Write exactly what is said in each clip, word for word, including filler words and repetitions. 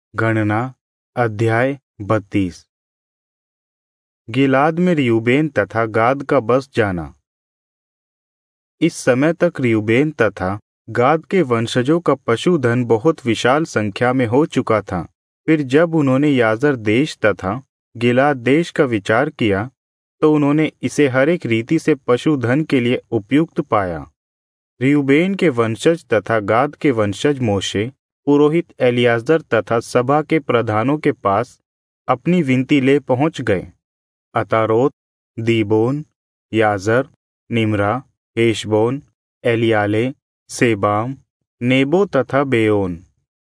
गणना अध्याय बत्तीस। गिलाद में रियूबेन तथा गाद का बस जाना। इस समय तक रियूबेन तथा गाद के वंशजों का पशुधन बहुत विशाल संख्या में हो चुका था। फिर जब उन्होंने याजर देश तथा गिलाद देश का विचार किया तो उन्होंने इसे हर एक रीति से पशुधन के लिए उपयुक्त पाया। रियूबेन के वंशज तथा गाद के वंशज मोशे पुरोहित एलियाजर तथा सभा के प्रधानों के पास अपनी विनती ले पहुंच गए। अतारोत, दीबोन, याजर, निम्रा, हेशबोन, एलियाले, सेबाम, नेबो तथा बेओन,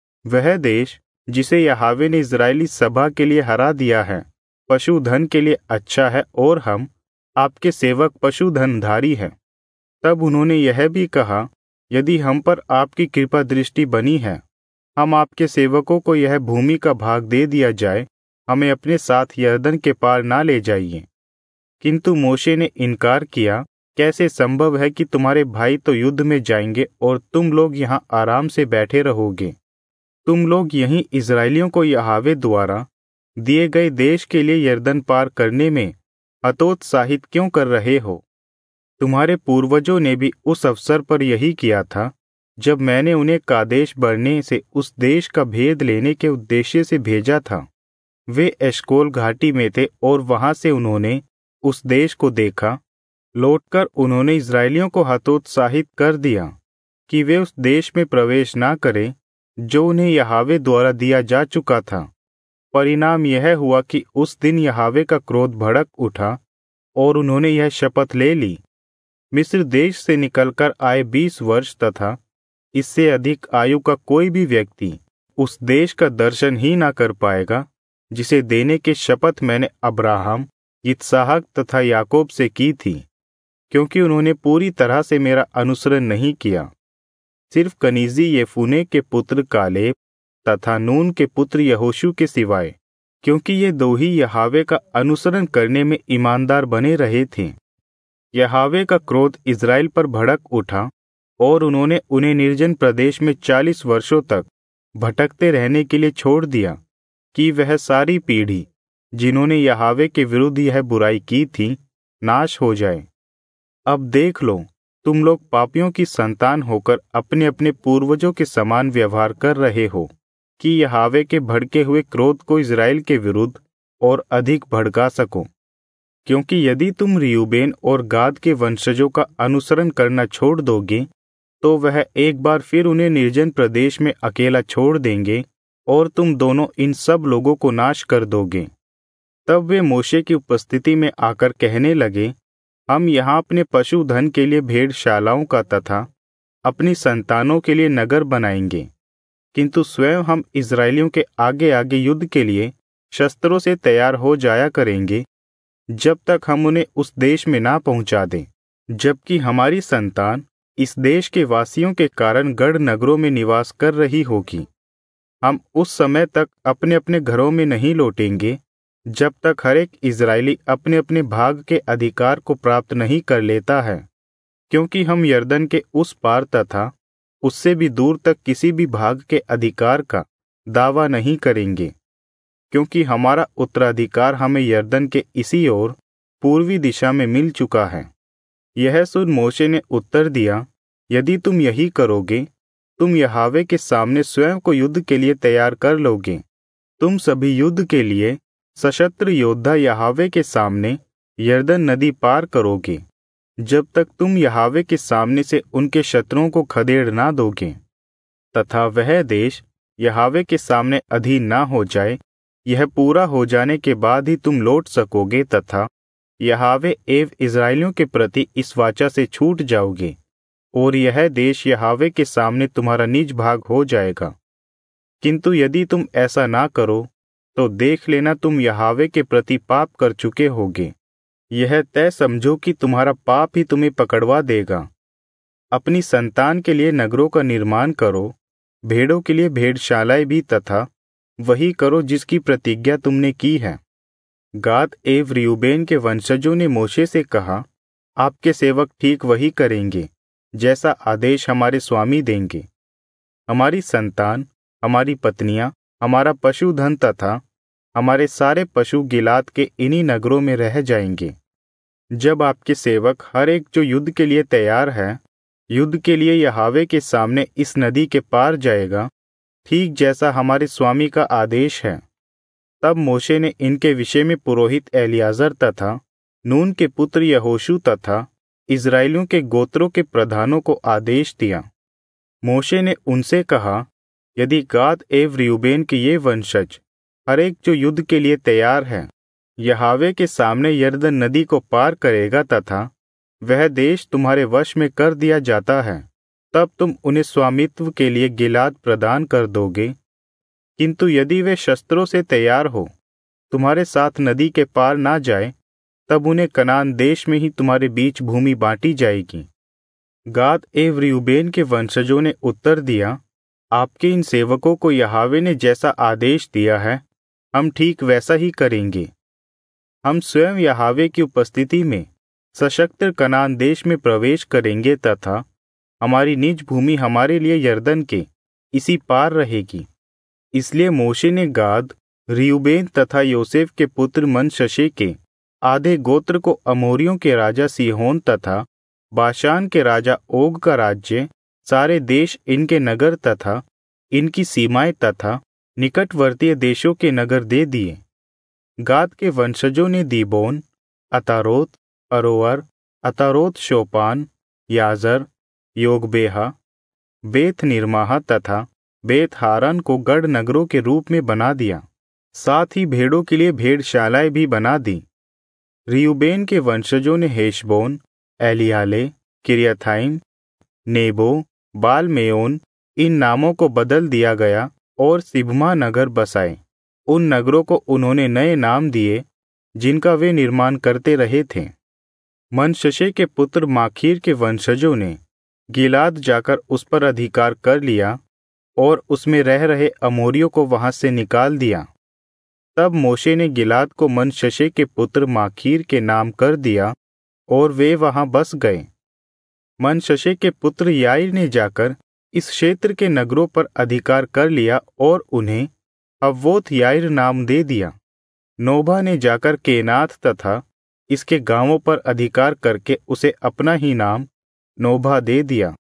वह देश जिसे यहोवा ने इजरायली सभा के लिए हरा दिया है, पशुधन के लिए अच्छा है और हम आपके सेवक पशुधनधारी हैं। तब उन्होंने यह भी कहा, यदि हम पर आपकी कृपा दृष्टि बनी है, हम आपके सेवकों को यह भूमि का भाग दे दिया जाए, हमें अपने साथ यरदन के पार ना ले जाइए। किंतु मोशे ने इनकार किया, कैसे संभव है कि तुम्हारे भाई तो युद्ध में जाएंगे और तुम लोग यहाँ आराम से बैठे रहोगे। तुम लोग यहीं इजरायलियों को यहोवा द्वारा दिए गए देश के लिए यरदन पार करने में हतोत्साहित क्यों कर रहे हो? तुम्हारे पूर्वजों ने भी उस अवसर पर यही किया था, जब मैंने उन्हें कादेश बरने से उस देश का भेद लेने के उद्देश्य से भेजा था। वे एशकोल घाटी में थे और वहां से उन्होंने उस देश को देखा। लौटकर उन्होंने इजरायलियों को हतोत्साहित कर दिया कि वे उस देश में प्रवेश ना करें जो उन्हें यहोवा द्वारा दिया जा चुका था। परिणाम यह हुआ कि उस दिन यहोवा का क्रोध भड़क उठा और उन्होंने यह शपथ ले ली, मिस्र देश से निकलकर आए बीस वर्ष तथा इससे अधिक आयु का कोई भी व्यक्ति उस देश का दर्शन ही ना कर पाएगा जिसे देने की शपथ मैंने अब्राहम, इसहाक तथा याकूब से की थी, क्योंकि उन्होंने पूरी तरह से मेरा अनुसरण नहीं किया। सिर्फ कनीजी येफुने के पुत्र कालेब तथा नून के पुत्र यहोशू के सिवाय, क्योंकि ये दो ही यहोवा का अनुसरण करने में ईमानदार बने रहे थे। यहोवा का क्रोध इजराइल पर भड़क उठा और उन्होंने उन्हें निर्जन प्रदेश में चालीस वर्षों तक भटकते रहने के लिए छोड़ दिया कि वह सारी पीढ़ी जिन्होंने यहोवा के विरुद्ध यह बुराई की थी नाश हो जाए। अब देख लो, तुम लोग पापियों की संतान होकर अपने अपने पूर्वजों के समान व्यवहार कर रहे हो कि यहोवा के भड़के हुए क्रोध को इजराइल के विरुद्ध और अधिक भड़का सको। क्योंकि यदि तुम रियूबेन और गाद के वंशजों का अनुसरण करना छोड़ दोगे तो वह एक बार फिर उन्हें निर्जन प्रदेश में अकेला छोड़ देंगे और तुम दोनों इन सब लोगों को नाश कर दोगे। तब वे मोशे की उपस्थिति में आकर कहने लगे, हम यहाँ अपने पशुधन के लिए भेड़शालाओं का तथा अपनी संतानों के लिए नगर बनाएंगे, किंतु स्वयं हम इजरायलियों के आगे आगे युद्ध के लिए शस्त्रों से तैयार हो जाया करेंगे जब तक हम उन्हें उस देश में ना पहुंचा दें, जबकि हमारी संतान इस देश के वासियों के कारण गढ़ नगरों में निवास कर रही होगी। हम उस समय तक अपने अपने घरों में नहीं लौटेंगे जब तक हर एक इजरायली अपने अपने भाग के अधिकार को प्राप्त नहीं कर लेता है, क्योंकि हम यरदन के उस पार तथा उससे भी दूर तक किसी भी भाग के अधिकार का दावा नहीं करेंगे, क्योंकि हमारा उत्तराधिकार हमें यरदन के इसी ओर पूर्वी दिशा में मिल चुका है। यह सुन मोशे ने उत्तर दिया, यदि तुम यही करोगे, तुम यहोवा के सामने स्वयं को युद्ध के लिए तैयार कर लोगे। तुम सभी युद्ध के लिए सशस्त्र योद्धा यहोवा के सामने यरदन नदी पार करोगे, जब तक तुम यहोवा के सामने से उनके शत्रुओं को खदेड़ ना दोगे तथा वह देश यहोवा के सामने अधीन ना हो जाए। यह पूरा हो जाने के बाद ही तुम लौट सकोगे तथा यहोवा एवं इजरायलियों के प्रति इस वाचा से छूट जाओगे और यह देश यहोवा के सामने तुम्हारा निज भाग हो जाएगा। किंतु यदि तुम ऐसा ना करो तो देख लेना, तुम यहोवा के प्रति पाप कर चुके होगे। यह तय समझो कि तुम्हारा पाप ही तुम्हें पकड़वा देगा। अपनी संतान के लिए नगरों का निर्माण करो, भेड़ों के लिए भेड़शालाएं भी तथा वही करो जिसकी प्रतिज्ञा तुमने की है। गाद एवं रियूबेन के वंशजों ने मोशे से कहा, आपके सेवक ठीक वही करेंगे जैसा आदेश हमारे स्वामी देंगे। हमारी संतान, हमारी पत्नियां, हमारा पशुधन तथा हमारे सारे पशु गिलाद के इन्हीं नगरों में रह जाएंगे। जब आपके सेवक हर एक जो युद्ध के लिए तैयार है, युद्ध के लिए यहोवा के सामने इस नदी के पार जाएगा, ठीक जैसा हमारे स्वामी का आदेश है, तब मोशे ने इनके विषय में पुरोहित एलियाजर तथा नून के पुत्र यहोशू तथा इस्राएलियों के गोत्रों के प्रधानों को आदेश दिया। मोशे ने उनसे कहा, यदि गाद एवं रूबेन के ये वंशज हर एक जो युद्ध के लिए तैयार है यहोवा के सामने यरदन नदी को पार करेगा तथा वह देश तुम्हारे वश में कर दिया जाता है, तब तुम उन्हें स्वामित्व के लिए गिलाद प्रदान कर दोगे। किंतु यदि वे शस्त्रों से तैयार हो, तुम्हारे साथ नदी के पार ना जाए, तब उन्हें कनान देश में ही तुम्हारे बीच भूमि बांटी जाएगी। गाद एवं रूबेन के वंशजों ने उत्तर दिया, आपके इन सेवकों को यहोवा ने जैसा आदेश दिया है, हम ठीक वैसा ही करेंगे। हम स्वयं यहोवा की उपस्थिति में सशक्त कनान देश में प्रवेश करेंगे तथा हमारी निज भूमि हमारे लिए यरदन के इसी पार रहेगी। इसलिए मोशे ने गाद, रूबेन तथा योसेफ के पुत्र मनश्शे के आधे गोत्र को अमोरियों के राजा सीहोन तथा बाशान के राजा ओग का राज्य, सारे देश, इनके नगर तथा इनकी सीमाएं तथा निकटवर्तीय देशों के नगर दे दिए। गाद के वंशजों ने दीबोन, अतारोत, अरोअर, अतारोत शोपान, याजर, योगबेहा, बेत निर्माहा तथा बेत हारन को गढ़ नगरों के रूप में बना दिया। साथ ही भेड़ों के लिए भेड़शालाएं भी बना दी। रूबेन के वंशजों ने हेशबोन, एलियाले, किर्यथाइम, नेबो, बाल मेओन, इन नामों को बदल दिया गया और सिबमा नगर बसाए। उन नगरों को उन्होंने नए नाम दिए जिनका वे निर्माण करते रहे थे। मनश्शे के पुत्र माखीर के वंशजों ने गिलाद जाकर उस पर अधिकार कर लिया और उसमें रह रहे अमोरियों को वहां से निकाल दिया। तब मोशे ने गिलाद को मनश्शे के पुत्र माखीर के नाम कर दिया और वे वहां बस गए। मनश्शे के पुत्र याईर ने जाकर इस क्षेत्र के नगरों पर अधिकार कर लिया और उन्हें हव्वोत याईर नाम दे दिया। नोबा ने जाकर केनात तथा इसके गांवों पर अधिकार करके उसे अपना ही नाम नोबा दे दिया।